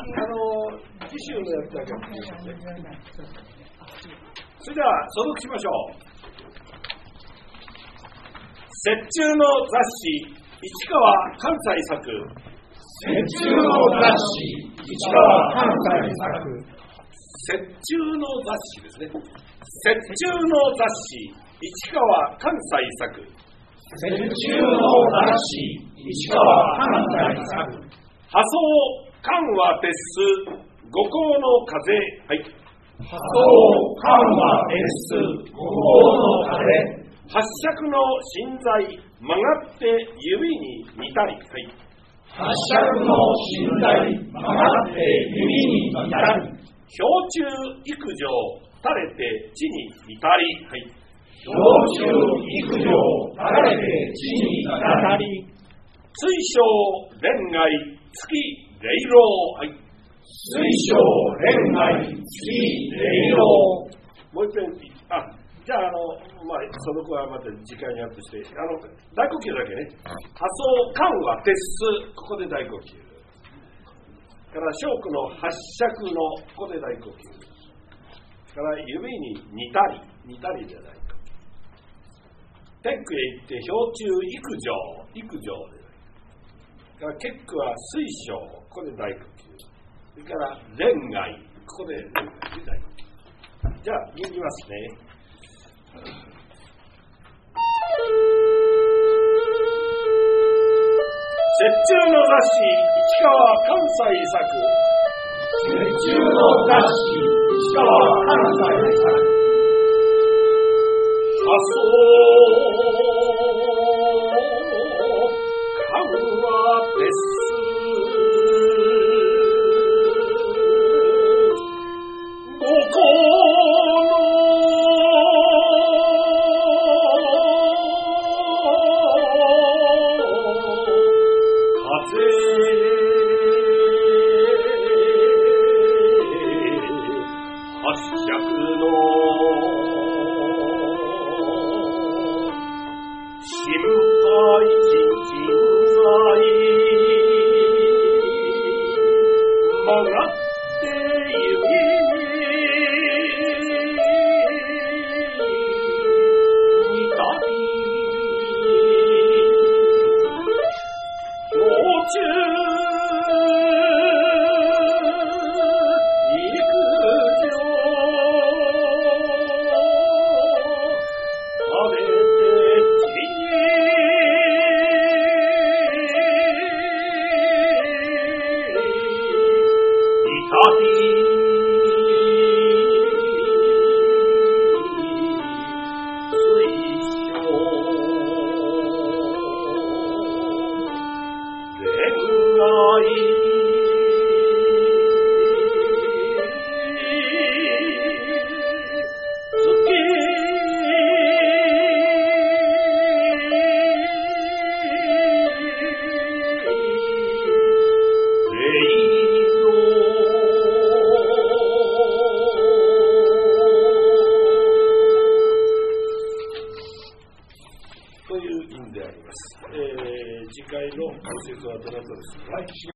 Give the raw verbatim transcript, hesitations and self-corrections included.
の次週のやつだけお願いしますね。それでは所読しましょう。折衷の雑誌市川関西作。 折衷の雑誌市川関西作。 折衷の雑誌ですね。折衷の雑誌市川関西作。 折衷の雑誌市川関西作。 破相緩和徹す五行の風。はい。 破相緩和徹す五行の風。 八尺の心材曲がって指に似たり。はい。 八尺の心材曲がって指に似たり。 氷中育上垂れて地に似たり。はい。 氷中育上垂れて地に似たり。 水晶恋愛月霊老。はい。 水晶恋愛月霊老。 もう一遍。あ、じゃあ、あの、まあ、その子はまた次回にアップして、あの、大呼吸だけね。破相緩和徹す、ここで大呼吸。から小句の八尺の、ここで大呼吸。から指に似たり、似たりじゃないか。天空へ行って氷中育上、育上で。から結句は水晶、ここで大呼吸。それから恋愛、ここで恋愛で大呼吸。じゃあ、読みますね。折衷の雑誌市川関西作。 折衷の雑誌市川関西作。 破相緩和徹す五行という意味であります。えー、次回の解説はどなたですか？